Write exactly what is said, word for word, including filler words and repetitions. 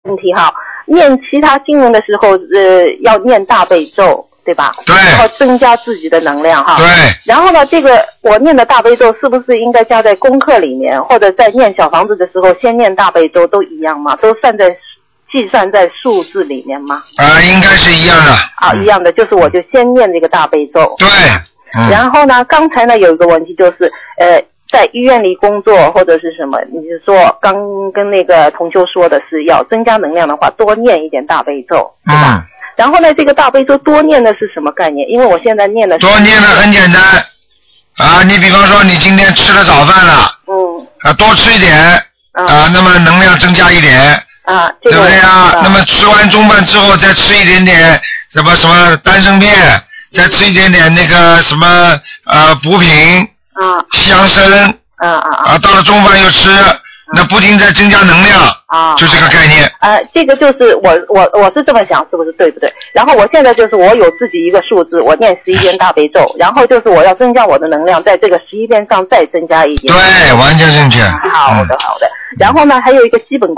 问题哈，念其他经文的时候，呃，要念大悲咒，对吧？ 对。 然后增加自己的能量哈。 对。 然后呢，这个我念的大悲咒是不是应该加在功课里面，或者在念小房子的时候先念大悲咒都一样吗？都算在计算在数字里面吗？ 啊，应该是一样的。 啊，一样的，就是我就先念这个大悲咒。 对。嗯、 然后呢，刚才呢有一个问题就是，呃。在医院里工作或者是什么，你是说刚跟那个同修说的是要增加能量的话，多念一点大悲咒，对吧？嗯、然后呢，这个大悲咒多念的是什么概念？因为我现在念的是多念的很简单啊，你比方说你今天吃了早饭了，嗯，啊多吃一点、嗯、啊，那么能量增加一点啊，这个、对不对啊？那么吃完中饭之后再吃一点点什么什么丹参片，再吃一点点那个什么呃补品。啊，西洋参，啊啊啊，到了中饭又吃，啊、那不停在增加能量，啊，就这个概念。 呃，这个就是我我我是这么想，是不是对不对？然后我现在就是我有自己一个数字，我念十一遍大悲咒，然后就是我要增加我的能量，在这个十一遍上再增加一点。 对，完全正确。 好的好的，然后呢还有一个基本。